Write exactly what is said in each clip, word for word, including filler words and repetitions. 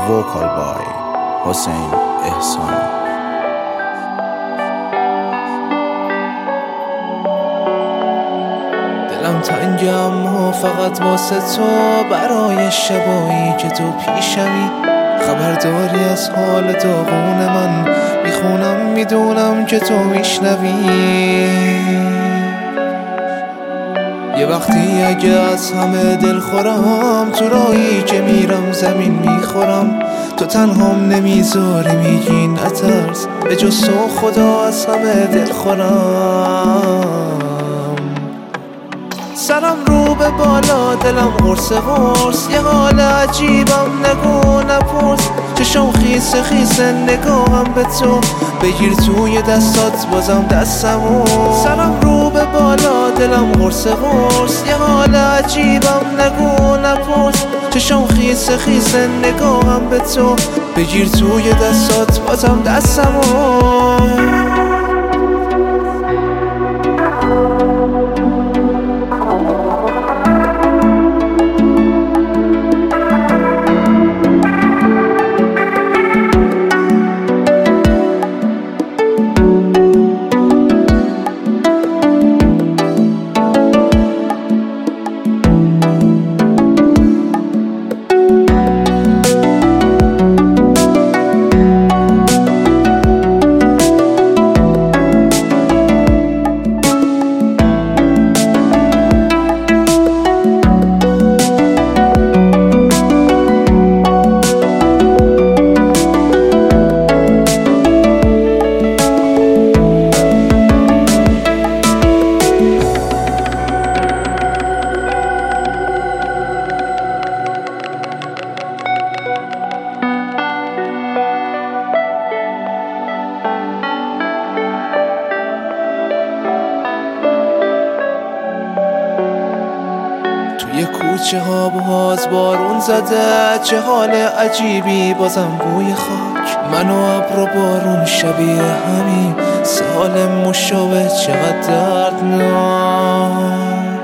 vocal by حسین احسانی. دلم تنگم و فقط واسه تو، برای شبایی که تو پیشمی. خبرداری از حال داغون من، میخونم میدونم که تو میشنوی. یه وقتی اگه از همه دل خورم، تو راهی که میرم زمین میخورم. تو تنهام نمیذاری، میگی نترس، به جز تو خدا از همه دل خورم. سرم رو به بالا، دلم قرص قرص، یه حال عجیبم نگو نپرس. چشم خیس خیس نگاهم به تو، بگیر توی دستات بازم دستمو. سرم رو به بالا، دلم قرص قرص، یه حال عجیبم نگو نپرس. چشم خیس خیس نگاهم به تو، بگیر توی دستات بازم دستمو. توی کوچه ها باز بارون زده، چه حال عجیبی بازم بوی خاک. من و ابر و بارون شبیه همین، سال مشابه چقدر دردناک.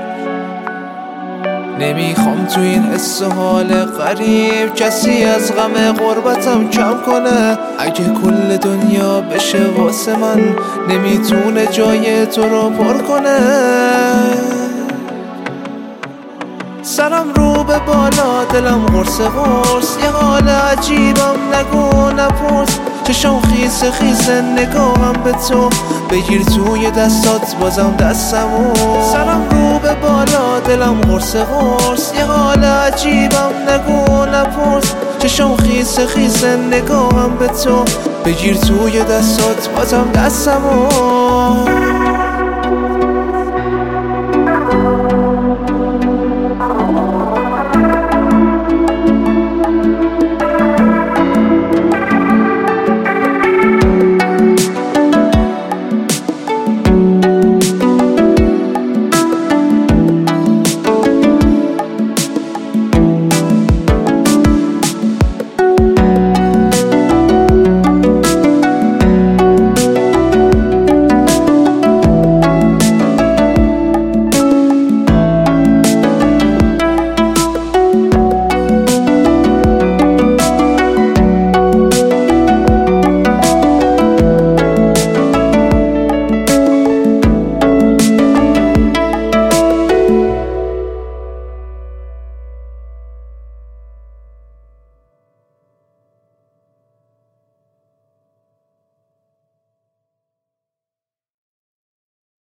نمیخوام تو این حس و حال غریب کسی از غم غربتم کم کنه. اگه کل دنیا بشه واسه من، نمیتونه جای تو رو پر کنه. سرم رو به بالا، دلم قرص قرص، یه حال عجیبم نگو نپرس. چشم خیس خیس نگاهم به تو، بگیر توی دستات بازم دستمو. سرم رو به بالا، دلم قرص قرص، یه حال عجیبم نگو نپرس. چشم خیس خیس نگاهم به تو، بگیر توی دستات بازم دستمو.